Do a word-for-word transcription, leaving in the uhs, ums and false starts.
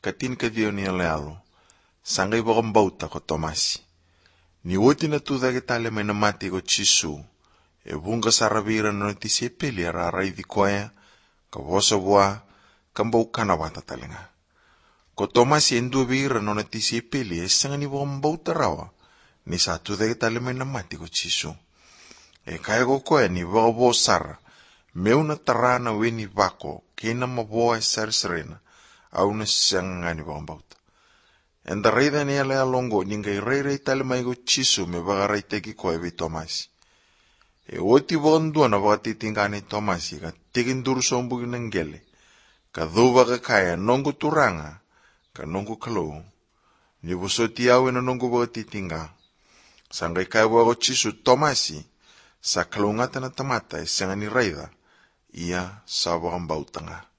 katin ka dio ni alealo, sangai bauta ko Tomasi. Ni woti na tu dagi tale mai na mati ko Chisu, e bunga saravira no ti sepeli ara rai di koea, ka vosa bua, kambau kana wata talenga. Ko Tomasi endu vira no ti sepeli e sanga ni bauta rawa, ni satu dagi tale mai na mati ko Chisu. E kaya ko koea ni vabo sara, meuna tarana weni vako, kena maboa e sarsarena, au na sanga ni bauta. Enda reida ni ale alongo ninga rei rei tale mai go Chisu me baga rei teki koe vi Tomasi. E oti vondua na baga titingane Tomasi ka tegin duru sombugi nangele, ka dhuva ka kaya nongo turanga, ka nongo kalou. Ni busoti awe na nongo baga titinga. Sangai kaya baga Chisu Tomasi, sa kalungata na tamata e sanga ni reida, ia sa baga mbautanga.